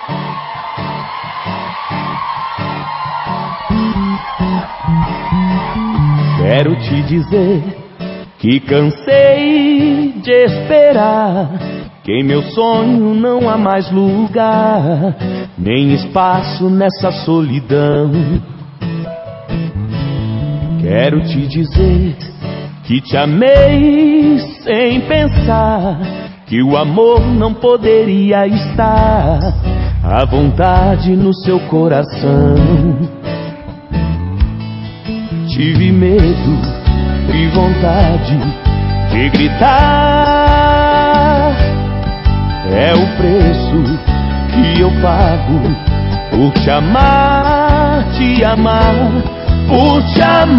Quero te dizer que cansei de esperar, que em meu sonho não há mais lugar, nem espaço nessa solidão. Quero te dizer que te amei sem pensar, que o amor não poderia estar à vontade no seu coração. Tive medo e vontade de gritar, é o preço que eu pago por te amar, por te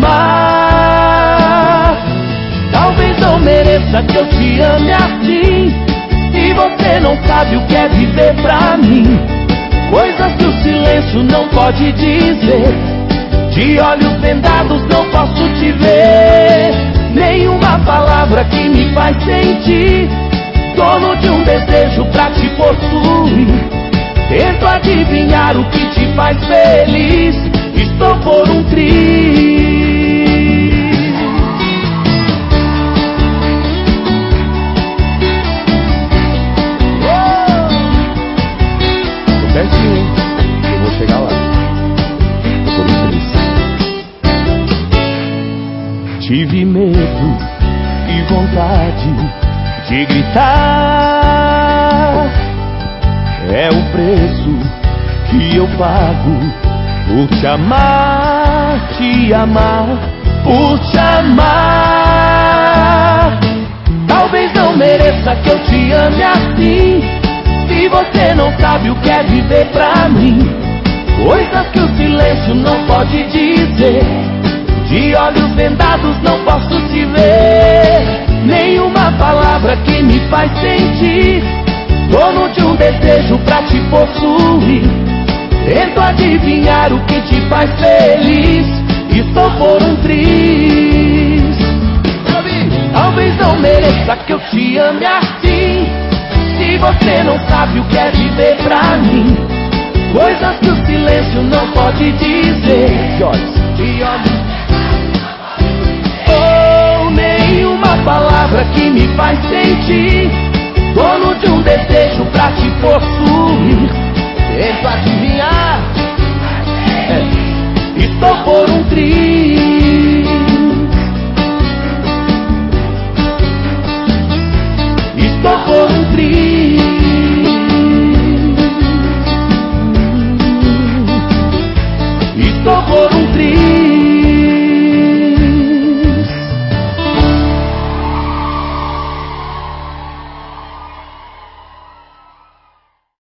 amar. Talvez não mereça que eu te ame assim, se você não sabe o que é viver pra mim. Coisas que o silêncio não pode dizer, de olhos vendados não posso te ver. Nenhuma palavra que me faz sentir dono de um desejo pra te possuir. Tento adivinhar o que te faz feliz, estou por um triz. Tô pertinho, eu vou chegar lá. Tô por um triz. Tive medo e vontade de gritar, é o preço que eu pago por te amar, por te amar. Talvez não mereça que eu te ame assim, se você não sabe o que é viver pra mim. Coisas que o silêncio não pode dizer, de olhos vendados não posso te ver. Nenhuma palavra que me faz sentir dono de um desejo pra te possuir. Tento adivinhar o que te faz feliz, estou por um triz. Talvez não mereça que eu te ame assim, se você não sabe o que é viver pra mim. Coisas que o silêncio não pode dizer, de olhos. Nenhuma palavra que me faz sentir dono de um desejo pra te possuir. Tento adivinhar, estou por um triz.